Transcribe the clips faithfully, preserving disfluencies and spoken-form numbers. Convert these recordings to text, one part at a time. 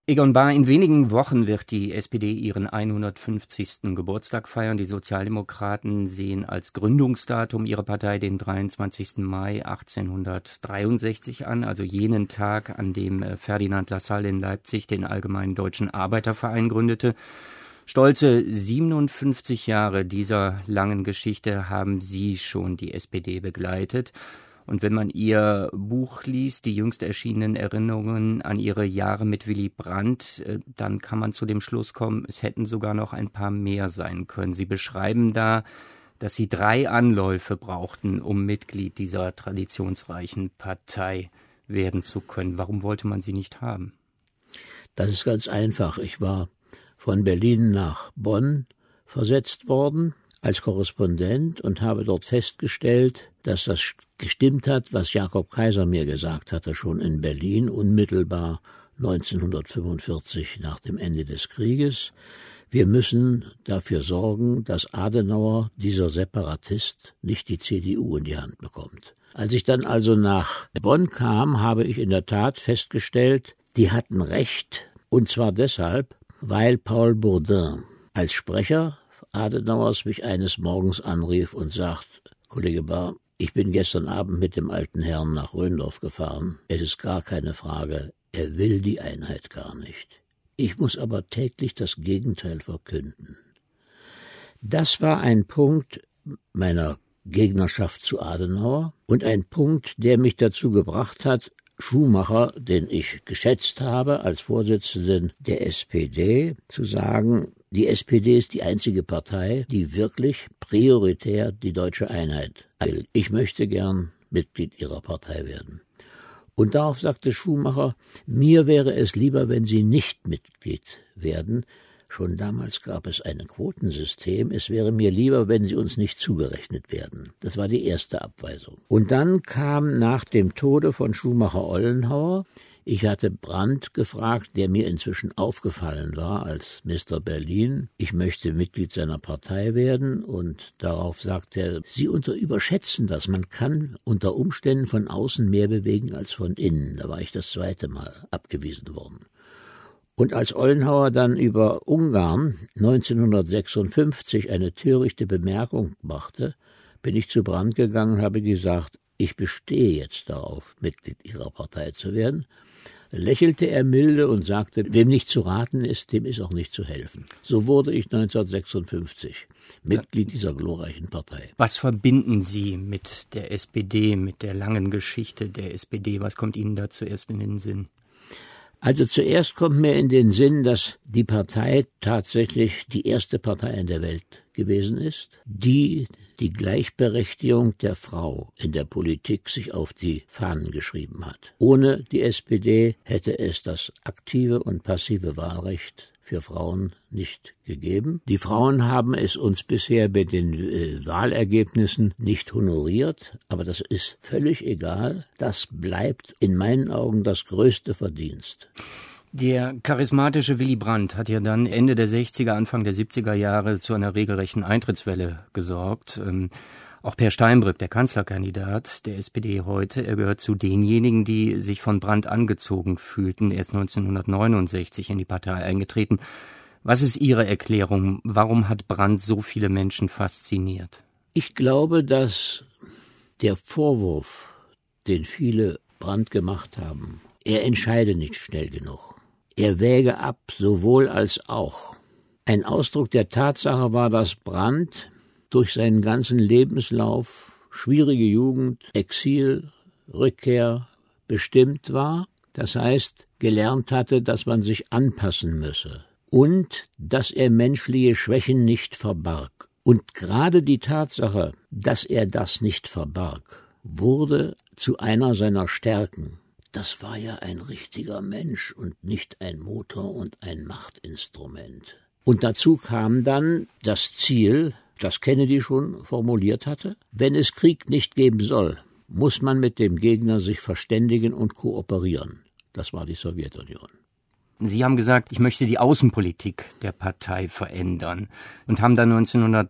Egon Bahr, in wenigen Wochen wird die S P D ihren hundertfünfzigsten Geburtstag feiern. Die Sozialdemokraten sehen als Gründungsdatum ihrer Partei den dreiundzwanzigsten Mai achtzehnhundertdreiundsechzig an, also jenen Tag, an dem Ferdinand Lassalle in Leipzig den Allgemeinen Deutschen Arbeiterverein gründete. Stolze siebenundfünfzig Jahre dieser langen Geschichte haben Sie schon die S P D begleitet. Und wenn man Ihr Buch liest, die jüngst erschienenen Erinnerungen an Ihre Jahre mit Willy Brandt, dann kann man zu dem Schluss kommen, es hätten sogar noch ein paar mehr sein können. Sie beschreiben da, dass Sie drei Anläufe brauchten, um Mitglied dieser traditionsreichen Partei werden zu können. Warum wollte man sie nicht haben? Das ist ganz einfach. Ich war von Berlin nach Bonn versetzt worden als Korrespondent und habe dort festgestellt, dass das gestimmt hat, was Jakob Kaiser mir gesagt hatte, schon in Berlin, unmittelbar neunzehnhundertfünfundvierzig nach dem Ende des Krieges. Wir müssen dafür sorgen, dass Adenauer, dieser Separatist, nicht die C D U in die Hand bekommt. Als ich dann also nach Bonn kam, habe ich in der Tat festgestellt, die hatten recht, und zwar deshalb, weil Paul Bourdin als Sprecher Adenauers mich eines Morgens anrief und sagt, Kollege Bahr, ich bin gestern Abend mit dem alten Herrn nach Röndorf gefahren. Es ist gar keine Frage, er will die Einheit gar nicht. Ich muss aber täglich das Gegenteil verkünden. Das war ein Punkt meiner Gegnerschaft zu Adenauer und ein Punkt, der mich dazu gebracht hat, Schumacher, den ich geschätzt habe als Vorsitzenden der S P D, zu sagen, die S P D ist die einzige Partei, die wirklich prioritär die deutsche Einheit will. Ich möchte gern Mitglied ihrer Partei werden. Und darauf sagte Schumacher, mir wäre es lieber, wenn Sie nicht Mitglied werden. Schon damals gab es ein Quotensystem. Es wäre mir lieber, wenn Sie uns nicht zugerechnet werden. Das war die erste Abweisung. Und dann kam nach dem Tode von Schumacher-Ollenhauer, ich hatte Brandt gefragt, der mir inzwischen aufgefallen war als Mister Berlin. Ich möchte Mitglied seiner Partei werden, und darauf sagte er, Sie unter überschätzen das. Man kann unter Umständen von außen mehr bewegen als von innen. Da war ich das zweite Mal abgewiesen worden. Und als Ollenhauer dann über Ungarn neunzehnhundertsechsundfünfzig eine törichte Bemerkung machte, bin ich zu Brandt gegangen und habe gesagt, ich bestehe jetzt darauf, Mitglied Ihrer Partei zu werden. Lächelte er milde und sagte, wem nicht zu raten ist, dem ist auch nicht zu helfen. So wurde ich neunzehnhundertsechsundfünfzig Mitglied dieser glorreichen Partei. Was verbinden Sie mit der S P D, mit der langen Geschichte der S P D? Was kommt Ihnen da zuerst in den Sinn? Also zuerst kommt mir in den Sinn, dass die Partei tatsächlich die erste Partei in der Welt gewesen ist, die die Gleichberechtigung der Frau in der Politik sich auf die Fahnen geschrieben hat. Ohne die S P D hätte es das aktive und passive Wahlrecht für Frauen nicht gegeben. Die Frauen haben es uns bisher bei den äh, Wahlergebnissen nicht honoriert, aber das ist völlig egal. Das bleibt in meinen Augen das größte Verdienst. Der charismatische Willy Brandt hat ja dann Ende der sechziger, Anfang der siebziger Jahre zu einer regelrechten Eintrittswelle gesorgt. Ähm, auch Per Steinbrück, der Kanzlerkandidat der S P D heute, er gehört zu denjenigen, die sich von Brandt angezogen fühlten. Er ist neunzehnhundertneunundsechzig in die Partei eingetreten. Was ist Ihre Erklärung? Warum hat Brandt so viele Menschen fasziniert? Ich glaube, dass der Vorwurf, den viele Brandt gemacht haben, er entscheide nicht schnell genug. Er wäge ab, sowohl als auch. Ein Ausdruck der Tatsache war, dass Brandt durch seinen ganzen Lebenslauf, schwierige Jugend, Exil, Rückkehr bestimmt war. Das heißt, gelernt hatte, dass man sich anpassen müsse. Und dass er menschliche Schwächen nicht verbarg. Und gerade die Tatsache, dass er das nicht verbarg, wurde zu einer seiner Stärken. Das war ja ein richtiger Mensch und nicht ein Motor und ein Machtinstrument. Und dazu kam dann das Ziel, das Kennedy schon formuliert hatte: Wenn es Krieg nicht geben soll, muss man mit dem Gegner sich verständigen und kooperieren. Das war die Sowjetunion. Sie haben gesagt, ich möchte die Außenpolitik der Partei verändern und haben dann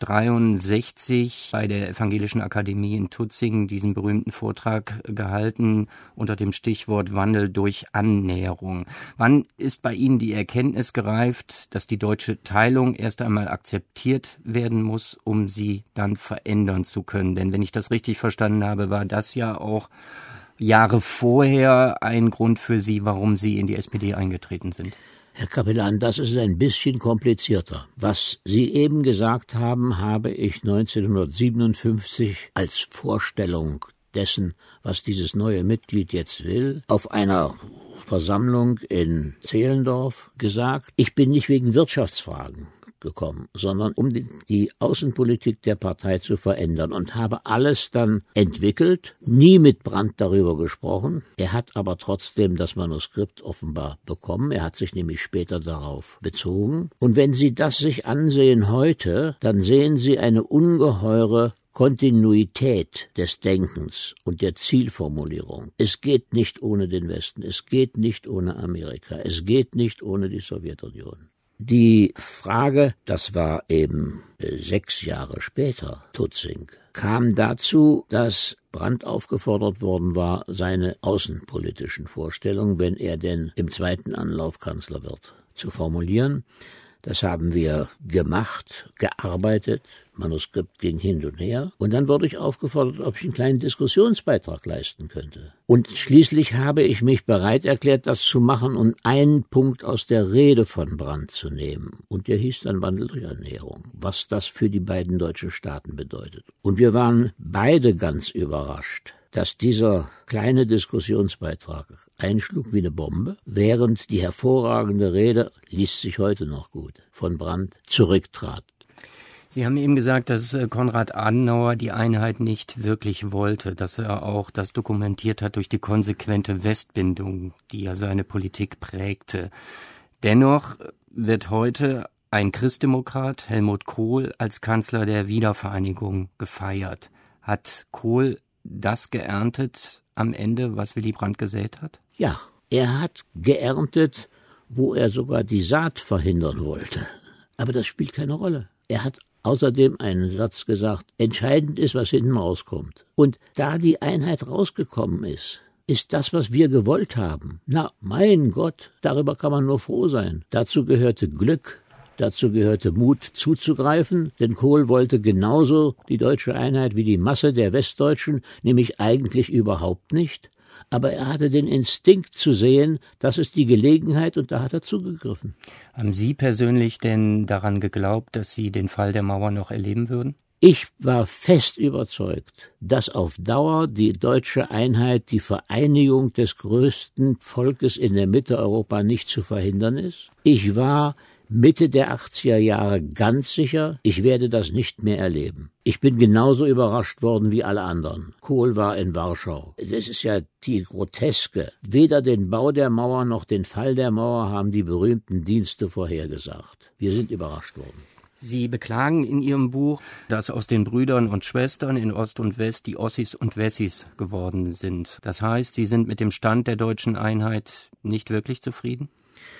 neunzehnhundertdreiundsechzig bei der Evangelischen Akademie in Tutzing diesen berühmten Vortrag gehalten unter dem Stichwort Wandel durch Annäherung. Wann ist bei Ihnen die Erkenntnis gereift, dass die deutsche Teilung erst einmal akzeptiert werden muss, um sie dann verändern zu können? Denn wenn ich das richtig verstanden habe, war das ja auch Jahre vorher ein Grund für Sie, warum Sie in die S P D eingetreten sind. Herr Kapellan, das ist ein bisschen komplizierter. Was Sie eben gesagt haben, habe ich neunzehnhundertsiebenundfünfzig als Vorstellung dessen, was dieses neue Mitglied jetzt will, auf einer Versammlung in Zehlendorf gesagt. Ich bin nicht wegen Wirtschaftsfragen gekommen, sondern um die, die Außenpolitik der Partei zu verändern und habe alles dann entwickelt, nie mit Brandt darüber gesprochen. Er hat aber trotzdem das Manuskript offenbar bekommen. Er hat sich nämlich später darauf bezogen. Und wenn Sie das sich ansehen heute, dann sehen Sie eine ungeheure Kontinuität des Denkens und der Zielformulierung. Es geht nicht ohne den Westen, es geht nicht ohne Amerika, es geht nicht ohne die Sowjetunion. Die Frage, das war eben sechs Jahre später, Tutzing, kam dazu, dass Brandt aufgefordert worden war, seine außenpolitischen Vorstellungen, wenn er denn im zweiten Anlauf Kanzler wird, zu formulieren. Das haben wir gemacht, gearbeitet, Manuskript ging hin und her. Und dann wurde ich aufgefordert, ob ich einen kleinen Diskussionsbeitrag leisten könnte. Und schließlich habe ich mich bereit erklärt, das zu machen und einen Punkt aus der Rede von Brandt zu nehmen. Und der hieß dann Wandel durch Annäherung, was das für die beiden deutschen Staaten bedeutet. Und wir waren beide ganz überrascht, dass dieser kleine Diskussionsbeitrag einschlug wie eine Bombe, während die hervorragende Rede, liest sich heute noch gut, von Brandt zurücktrat. Sie haben eben gesagt, dass Konrad Adenauer die Einheit nicht wirklich wollte, dass er auch das dokumentiert hat durch die konsequente Westbindung, die ja seine Politik prägte. Dennoch wird heute ein Christdemokrat, Helmut Kohl, als Kanzler der Wiedervereinigung gefeiert. Hat Kohl das geerntet am Ende, was Willy Brandt gesät hat? Ja, er hat geerntet, wo er sogar die Saat verhindern wollte. Aber das spielt keine Rolle. Er hat außerdem einen Satz gesagt, entscheidend ist, was hinten rauskommt. Und da die Einheit rausgekommen ist, ist das, was wir gewollt haben. Na, mein Gott, darüber kann man nur froh sein. Dazu gehörte Glück. Dazu gehörte Mut zuzugreifen, denn Kohl wollte genauso die deutsche Einheit wie die Masse der Westdeutschen, nämlich eigentlich überhaupt nicht. Aber er hatte den Instinkt zu sehen, das ist die Gelegenheit und da hat er zugegriffen. Haben Sie persönlich denn daran geglaubt, dass Sie den Fall der Mauer noch erleben würden? Ich war fest überzeugt, dass auf Dauer die deutsche Einheit, die Vereinigung des größten Volkes in der Mitte Europa nicht zu verhindern ist. Ich war Mitte der achtziger Jahre ganz sicher, ich werde das nicht mehr erleben. Ich bin genauso überrascht worden wie alle anderen. Kohl war in Warschau. Das ist ja die Groteske. Weder den Bau der Mauer noch den Fall der Mauer haben die berühmten Dienste vorhergesagt. Wir sind überrascht worden. Sie beklagen in Ihrem Buch, dass aus den Brüdern und Schwestern in Ost und West die Ossis und Wessis geworden sind. Das heißt, Sie sind mit dem Stand der deutschen Einheit nicht wirklich zufrieden?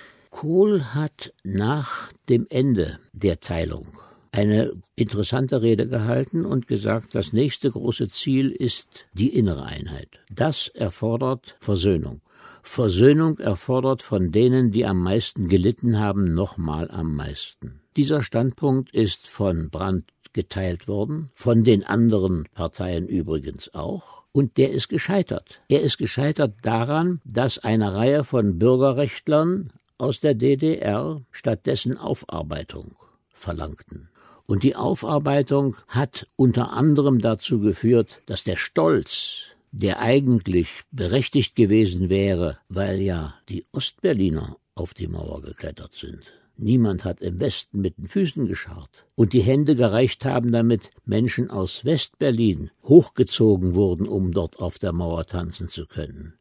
Kohl hat nach dem Ende der Teilung eine interessante Rede gehalten und gesagt, das nächste große Ziel ist die innere Einheit. Das erfordert Versöhnung. Versöhnung erfordert von denen, die am meisten gelitten haben, nochmal am meisten. Dieser Standpunkt ist von Brandt geteilt worden, von den anderen Parteien übrigens auch. Und der ist gescheitert. Er ist gescheitert daran, dass eine Reihe von Bürgerrechtlern aus der D D R stattdessen Aufarbeitung verlangten. Und die Aufarbeitung hat unter anderem dazu geführt, dass der Stolz, der eigentlich berechtigt gewesen wäre, weil ja die Ostberliner auf die Mauer geklettert sind. Niemand hat im Westen mit den Füßen gescharrt. Und die Hände gereicht haben, damit Menschen aus Westberlin hochgezogen wurden, um dort auf der Mauer tanzen zu können.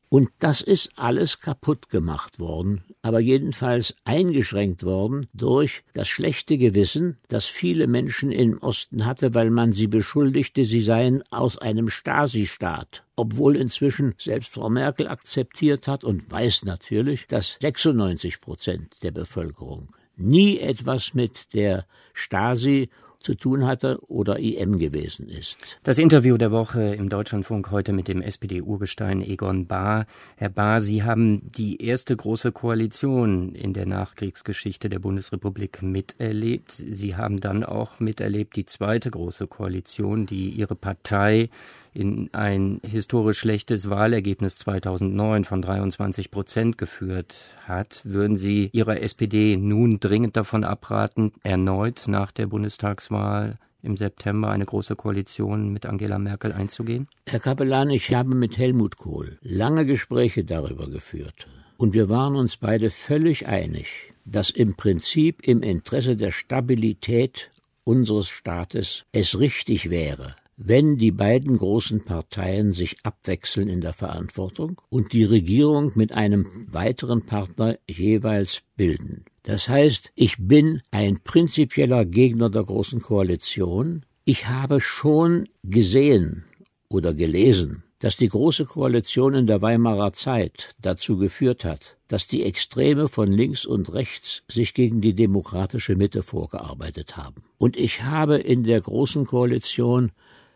Und das ist alles kaputt gemacht worden, aber jedenfalls eingeschränkt worden durch das schlechte Gewissen, das viele Menschen im Osten hatte, weil man sie beschuldigte, sie seien aus einem Stasi-Staat. Obwohl inzwischen selbst Frau Merkel akzeptiert hat und weiß natürlich, dass sechsundneunzig Prozent der Bevölkerung nie etwas mit der Stasi zu tun hatte oder I M gewesen ist. Das Interview der Woche im Deutschlandfunk heute mit dem S P D-Urgestein Egon Bahr. Herr Bahr, Sie haben die erste große Koalition in der Nachkriegsgeschichte der Bundesrepublik miterlebt. Sie haben dann auch miterlebt die zweite große Koalition, die Ihre Partei in ein historisch schlechtes Wahlergebnis zweitausendneun von dreiundzwanzig Prozent geführt hat. Würden Sie Ihrer S P D nun dringend davon abraten, erneut nach der Bundestagswahl im September eine große Koalition mit Angela Merkel einzugehen? Herr Capellan, ich habe mit Helmut Kohl lange Gespräche darüber geführt. Und wir waren uns beide völlig einig, dass im Prinzip im Interesse der Stabilität unseres Staates es richtig wäre, wenn die beiden großen Parteien sich abwechseln in der Verantwortung und die Regierung mit einem weiteren Partner jeweils bilden. Das heißt, ich bin ein prinzipieller Gegner der Großen Koalition. Ich habe schon gesehen oder gelesen, dass die Große Koalition in der Weimarer Zeit dazu geführt hat, dass die Extreme von links und rechts sich gegen die demokratische Mitte vorgearbeitet haben. Und ich habe in der Großen Koalition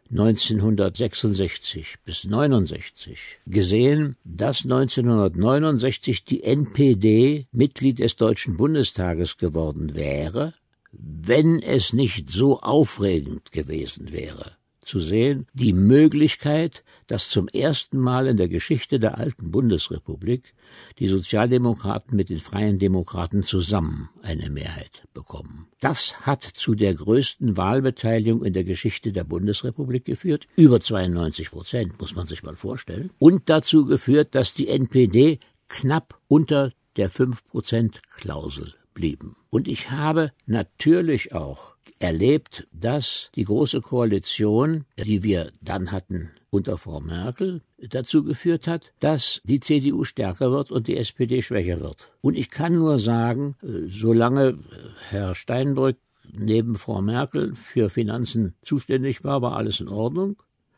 neunzehnhundertsechsundsechzig bis neunundsechzig gesehen, dass neunzehnhundertneunundsechzig die N P D Mitglied des Deutschen Bundestages geworden wäre, wenn es nicht so aufregend gewesen wäre, zu sehen, die Möglichkeit, dass zum ersten Mal in der Geschichte der alten Bundesrepublik die Sozialdemokraten mit den Freien Demokraten zusammen eine Mehrheit bekommen. Das hat zu der größten Wahlbeteiligung in der Geschichte der Bundesrepublik geführt, über zweiundneunzig Prozent, muss man sich mal vorstellen, und dazu geführt, dass die N P D knapp unter der fünf Prozent Klausel blieben. Und ich habe natürlich auch erlebt, dass die Große Koalition, die wir dann hatten unter Frau Merkel, dazu geführt hat, dass die C D U stärker wird und die S P D schwächer wird. Und ich kann nur sagen, solange Herr Steinbrück neben Frau Merkel für Finanzen zuständig war, war alles in Ordnung.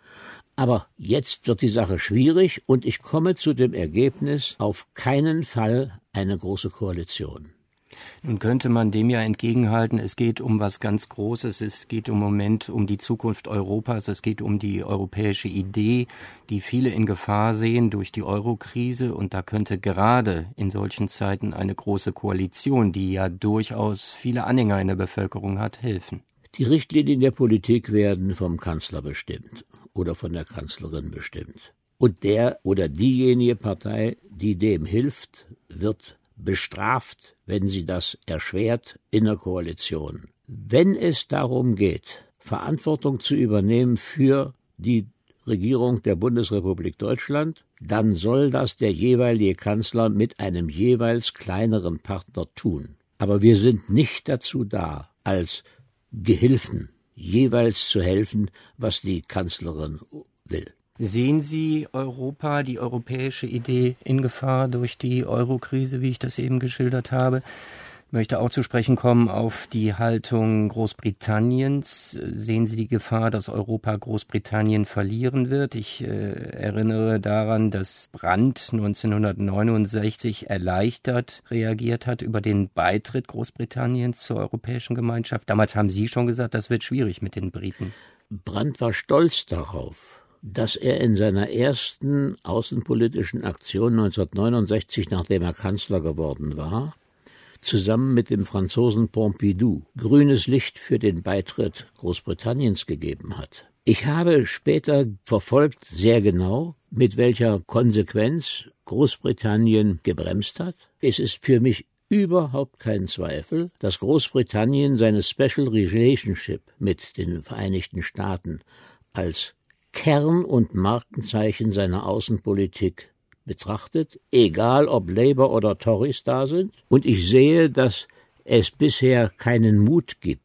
Aber jetzt wird die Sache schwierig und ich komme zu dem Ergebnis, auf keinen Fall eine große Koalition. Nun könnte man dem ja entgegenhalten, es geht um was ganz Großes, es geht im Moment um die Zukunft Europas, es geht um die europäische Idee, die viele in Gefahr sehen durch die Euro-Krise, und da könnte gerade in solchen Zeiten eine große Koalition, die ja durchaus viele Anhänger in der Bevölkerung hat, helfen. Die Richtlinien der Politik werden vom Kanzler bestimmt oder von der Kanzlerin bestimmt. Und der oder diejenige Partei, die dem hilft, wird bestraft, wenn sie das erschwert in der Koalition. Wenn es darum geht, Verantwortung zu übernehmen für die Regierung der Bundesrepublik Deutschland, dann soll das der jeweilige Kanzler mit einem jeweils kleineren Partner tun. Aber wir sind nicht dazu da, als Gehilfen jeweils zu helfen, was die Kanzlerin will. Sehen Sie Europa, die europäische Idee, in Gefahr durch die Euro-Krise, wie ich das eben geschildert habe? Ich möchte auch zu sprechen kommen auf die Haltung Großbritanniens. Sehen Sie die Gefahr, dass Europa Großbritannien verlieren wird? Ich äh, erinnere daran, dass Brandt neunzehnhundertneunundsechzig erleichtert reagiert hat über den Beitritt Großbritanniens zur Europäischen Gemeinschaft. Damals haben Sie schon gesagt, das wird schwierig mit den Briten. Brandt war stolz darauf, dass er in seiner ersten außenpolitischen Aktion neunzehnhundertneunundsechzig, nachdem er Kanzler geworden war, zusammen mit dem Franzosen Pompidou grünes Licht für den Beitritt Großbritanniens gegeben hat. Ich habe später verfolgt, sehr genau, mit welcher Konsequenz Großbritannien gebremst hat. Es ist für mich überhaupt kein Zweifel, dass Großbritannien seine Special Relationship mit den Vereinigten Staaten als Kern und Markenzeichen seiner Außenpolitik betrachtet, egal ob Labour oder Tories da sind. Und ich sehe, dass es bisher keinen Mut gibt,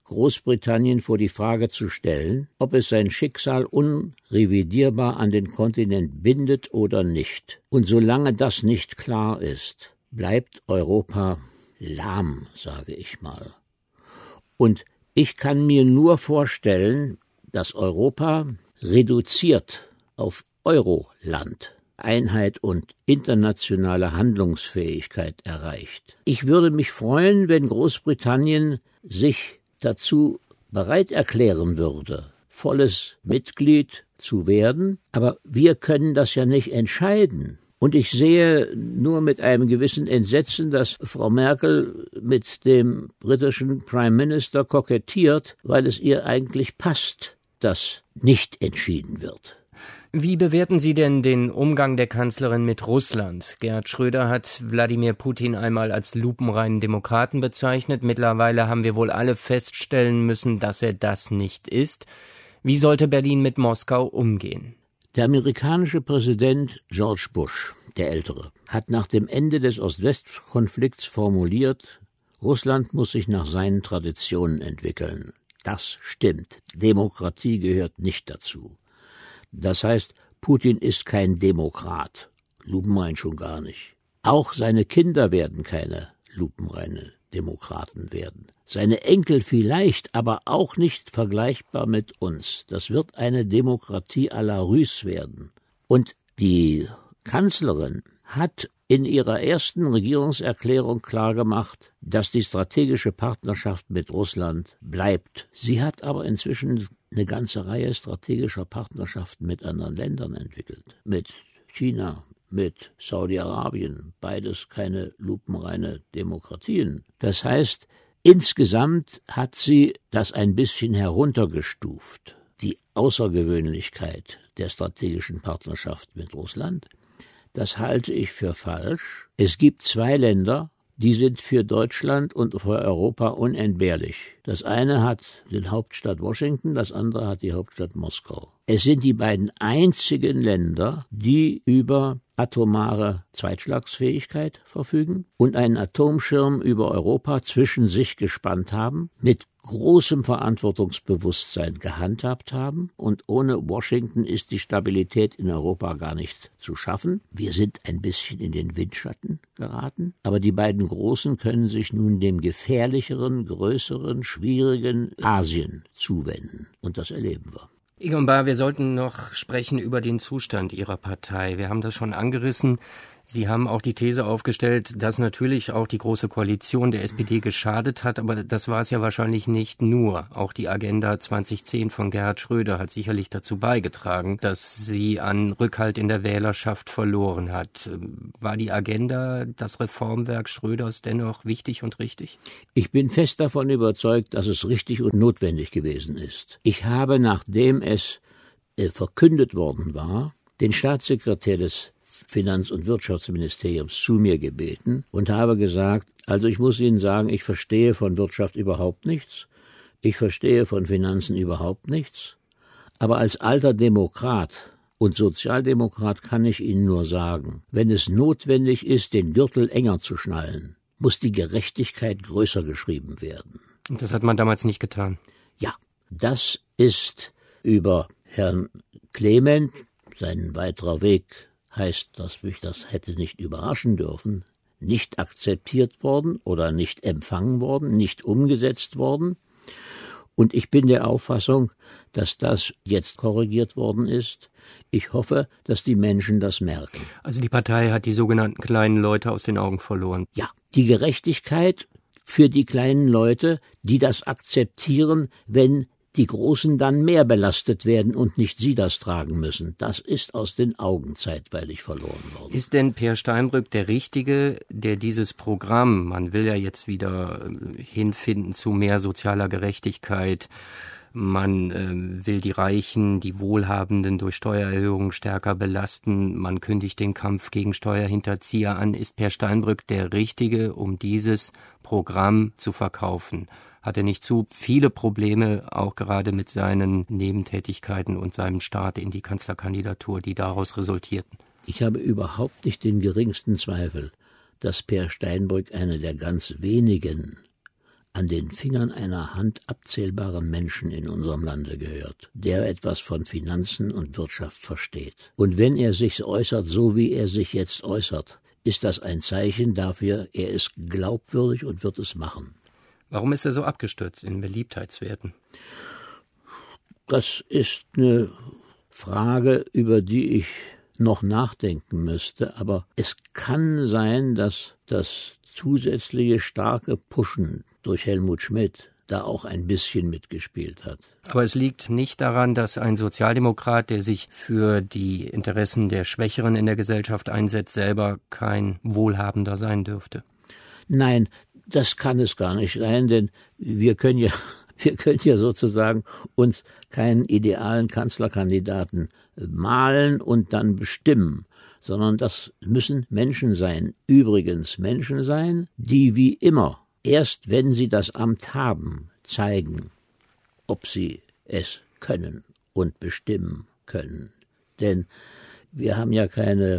Großbritannien vor die Frage zu stellen, ob es sein Schicksal unrevidierbar an den Kontinent bindet oder nicht. Und solange das nicht klar ist, bleibt Europa lahm, sage ich mal. Und ich kann mir nur vorstellen, dass Europa reduziert auf Euroland Einheit und internationale Handlungsfähigkeit erreicht. Ich würde mich freuen, wenn Großbritannien sich dazu bereit erklären würde, volles Mitglied zu werden, aber wir können das ja nicht entscheiden. Und ich sehe nur mit einem gewissen Entsetzen, dass Frau Merkel mit dem britischen Prime Minister kokettiert, weil es ihr eigentlich passt, dass nicht entschieden wird. Wie bewerten Sie denn den Umgang der Kanzlerin mit Russland? Gerhard Schröder hat Wladimir Putin einmal als lupenreinen Demokraten bezeichnet. Mittlerweile haben wir wohl alle feststellen müssen, dass er das nicht ist. Wie sollte Berlin mit Moskau umgehen? Der amerikanische Präsident George Bush, der Ältere, hat nach dem Ende des Ost-West-Konflikts formuliert, Russland muss sich nach seinen Traditionen entwickeln. Das stimmt. Demokratie gehört nicht dazu. Das heißt, Putin ist kein Demokrat, lupenrein schon gar nicht. Auch seine Kinder werden keine lupenreine Demokraten werden. Seine Enkel vielleicht, aber auch nicht vergleichbar mit uns. Das wird eine Demokratie à la Russe werden. Und die Kanzlerin hat in ihrer ersten Regierungserklärung klargemacht, dass die strategische Partnerschaft mit Russland bleibt. Sie hat aber inzwischen eine ganze Reihe strategischer Partnerschaften mit anderen Ländern entwickelt. Mit China, mit Saudi-Arabien, beides keine lupenreine Demokratien. Das heißt, insgesamt hat sie das ein bisschen heruntergestuft, die Außergewöhnlichkeit der strategischen Partnerschaft mit Russland. Das halte ich für falsch. Es gibt zwei Länder, die sind für Deutschland und für Europa unentbehrlich. Das eine hat die Hauptstadt Washington, das andere hat die Hauptstadt Moskau. Es sind die beiden einzigen Länder, die über atomare Zweitschlagsfähigkeit verfügen und einen Atomschirm über Europa zwischen sich gespannt haben, mit großem Verantwortungsbewusstsein gehandhabt haben, und ohne Washington ist die Stabilität in Europa gar nicht zu schaffen. Wir sind ein bisschen in den Windschatten geraten, aber die beiden Großen können sich nun dem gefährlicheren, größeren, schwierigen Asien zuwenden, und das erleben wir. Egon Bahr, wir sollten noch sprechen über den Zustand Ihrer Partei. Wir haben das schon angerissen. Sie haben auch die These aufgestellt, dass natürlich auch die Große Koalition der S P D geschadet hat, aber das war es ja wahrscheinlich nicht nur. Auch die Agenda zweitausendzehn von Gerhard Schröder hat sicherlich dazu beigetragen, dass sie an Rückhalt in der Wählerschaft verloren hat. War die Agenda, das Reformwerk Schröders, dennoch wichtig und richtig? Ich bin fest davon überzeugt, dass es richtig und notwendig gewesen ist. Ich habe, nachdem es äh, verkündet worden war, den Staatssekretär des Finanz- und Wirtschaftsministeriums zu mir gebeten und habe gesagt, also ich muss Ihnen sagen, ich verstehe von Wirtschaft überhaupt nichts, ich verstehe von Finanzen überhaupt nichts, aber als alter Demokrat und Sozialdemokrat kann ich Ihnen nur sagen, wenn es notwendig ist, den Gürtel enger zu schnallen, muss die Gerechtigkeit größer geschrieben werden. Und das hat man damals nicht getan? Ja, das ist über Herrn Clement, sein weiterer Weg heißt, dass mich das hätte nicht überraschen dürfen, nicht akzeptiert worden oder nicht empfangen worden, nicht umgesetzt worden. Und ich bin der Auffassung, dass das jetzt korrigiert worden ist. Ich hoffe, dass die Menschen das merken. Also die Partei hat die sogenannten kleinen Leute aus den Augen verloren. Ja, die Gerechtigkeit für die kleinen Leute, die das akzeptieren, wenn die Großen dann mehr belastet werden und nicht sie das tragen müssen. Das ist aus den Augen zeitweilig verloren worden. Ist denn Peer Steinbrück der Richtige, der dieses Programm, man will ja jetzt wieder hinfinden zu mehr sozialer Gerechtigkeit, man äh, will die Reichen, die Wohlhabenden durch Steuererhöhungen stärker belasten, man kündigt den Kampf gegen Steuerhinterzieher an. Ist Peer Steinbrück der Richtige, um dieses Programm zu verkaufen? Hat er nicht zu viele Probleme, auch gerade mit seinen Nebentätigkeiten und seinem Start in die Kanzlerkandidatur, die daraus resultierten? Ich habe überhaupt nicht den geringsten Zweifel, dass Peer Steinbrück einer der ganz wenigen an den Fingern einer Hand abzählbaren Menschen in unserem Lande gehört, der etwas von Finanzen und Wirtschaft versteht. Und wenn er sich äußert, so wie er sich jetzt äußert, ist das ein Zeichen dafür, er ist glaubwürdig und wird es machen. Warum ist er so abgestürzt in Beliebtheitswerten? Das ist eine Frage, über die ich noch nachdenken müsste, aber es kann sein, dass das zusätzliche starke Pushen durch Helmut Schmidt da auch ein bisschen mitgespielt hat. Aber es liegt nicht daran, dass ein Sozialdemokrat, der sich für die Interessen der Schwächeren in der Gesellschaft einsetzt, selber kein Wohlhabender sein dürfte. Nein, das kann es gar nicht sein, denn wir können ja, wir können ja sozusagen uns keinen idealen Kanzlerkandidaten malen und dann bestimmen, sondern das müssen Menschen sein. Übrigens Menschen sein, die wie immer erst wenn sie das Amt haben, zeigen, ob sie es können und bestimmen können. Denn wir haben ja keine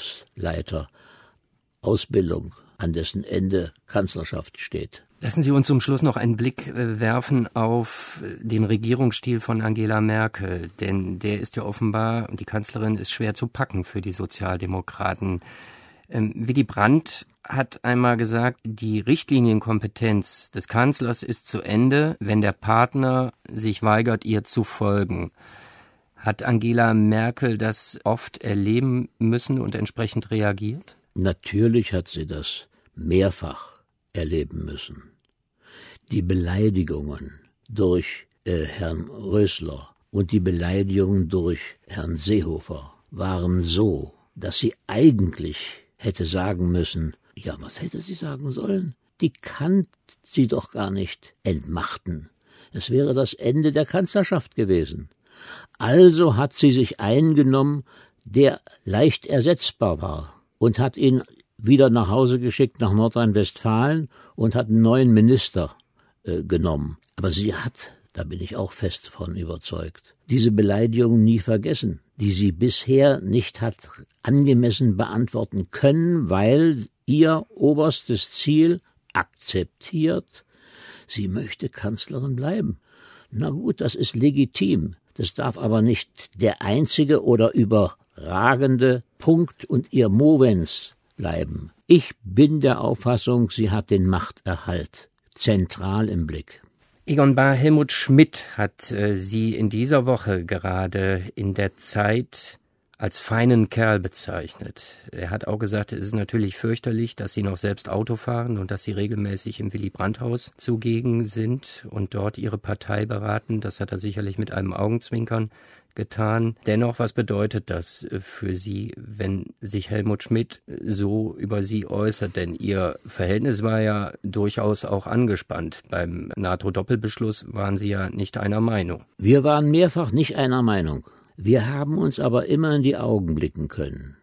Berufsleiterausbildung, an dessen Ende Kanzlerschaft steht. Lassen Sie uns zum Schluss noch einen Blick werfen auf den Regierungsstil von Angela Merkel, denn der ist ja offenbar, die Kanzlerin ist schwer zu packen für die Sozialdemokraten. Ähm, Willy Brandt hat einmal gesagt, die Richtlinienkompetenz des Kanzlers ist zu Ende, wenn der Partner sich weigert, ihr zu folgen. Hat Angela Merkel das oft erleben müssen und entsprechend reagiert? Natürlich hat sie das mehrfach erleben müssen. Die Beleidigungen durch äh, Herrn Rösler und die Beleidigungen durch Herrn Seehofer waren so, dass sie eigentlich hätte sagen müssen, ja, was hätte sie sagen sollen? Die kann sie doch gar nicht entmachten. Es wäre das Ende der Kanzlerschaft gewesen. Also hat sie sich eingenommen, der leicht ersetzbar war, und hat ihn wieder nach Hause geschickt, nach Nordrhein-Westfalen, und hat einen neuen Minister äh, genommen. Aber sie hat, da bin ich auch fest von überzeugt, diese Beleidigung nie vergessen, die sie bisher nicht hat angemessen beantworten können, weil ihr oberstes Ziel akzeptiert, sie möchte Kanzlerin bleiben. Na gut, das ist legitim. Das darf aber nicht der einzige oder überragende Punkt und ihr Movens bleiben. Ich bin der Auffassung, sie hat den Machterhalt zentral im Blick. Egon Bahr, Helmut Schmidt hat äh, Sie in dieser Woche gerade in der Zeit als feinen Kerl bezeichnet. Er hat auch gesagt, es ist natürlich fürchterlich, dass Sie noch selbst Auto fahren und dass Sie regelmäßig im Willy-Brandt-Haus zugegen sind und dort Ihre Partei beraten. Das hat er sicherlich mit einem Augenzwinkern getan. Dennoch, was bedeutet das für Sie, wenn sich Helmut Schmidt so über Sie äußert? Denn Ihr Verhältnis war ja durchaus auch angespannt. Beim NATO-Doppelbeschluss waren Sie ja nicht einer Meinung. Wir waren mehrfach nicht einer Meinung. Wir haben uns aber immer in die Augen blicken können.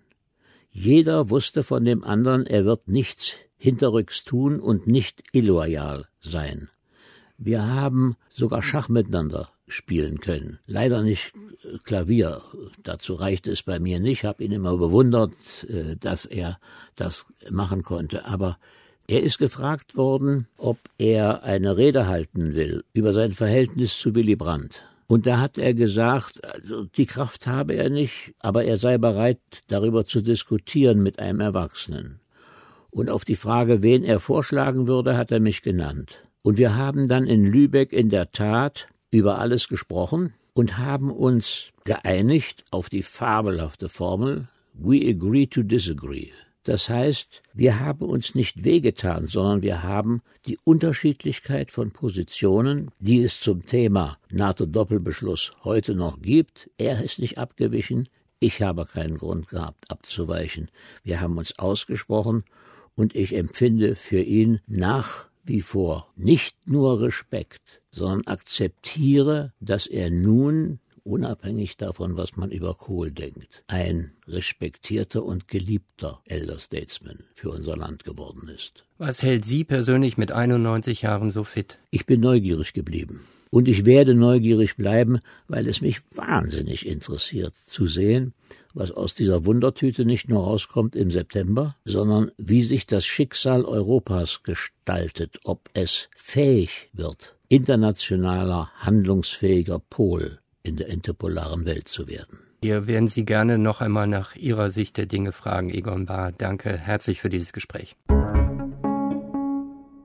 Jeder wusste von dem anderen, er wird nichts hinterrücks tun und nicht illoyal sein. Wir haben sogar Schach miteinander spielen können. Leider nicht Klavier, dazu reichte es bei mir nicht. Ich habe ihn immer bewundert, dass er das machen konnte. Aber er ist gefragt worden, ob er eine Rede halten will über sein Verhältnis zu Willy Brandt. Und da hat er gesagt, also die Kraft habe er nicht, aber er sei bereit, darüber zu diskutieren mit einem Erwachsenen. Und auf die Frage, wen er vorschlagen würde, hat er mich genannt. Und wir haben dann in Lübeck in der Tat über alles gesprochen und haben uns geeinigt auf die fabelhafte Formel We agree to disagree. Das heißt, wir haben uns nicht wehgetan, sondern wir haben die Unterschiedlichkeit von Positionen, die es zum Thema NATO-Doppelbeschluss heute noch gibt. Er ist nicht abgewichen, ich habe keinen Grund gehabt, abzuweichen. Wir haben uns ausgesprochen und ich empfinde für ihn nach wie vor nicht nur Respekt, sondern akzeptiere, dass er nun, unabhängig davon, was man über Kohl denkt, ein respektierter und geliebter Elder Statesman für unser Land geworden ist. Was hält Sie persönlich mit einundneunzig Jahren so fit? Ich bin neugierig geblieben. Und ich werde neugierig bleiben, weil es mich wahnsinnig interessiert zu sehen, was aus dieser Wundertüte nicht nur rauskommt im September, sondern wie sich das Schicksal Europas gestaltet, ob es fähig wird, internationaler, handlungsfähiger Pol in der interpolaren Welt zu werden. Wir werden Sie gerne noch einmal nach Ihrer Sicht der Dinge fragen, Egon Bahr. Danke herzlich für dieses Gespräch.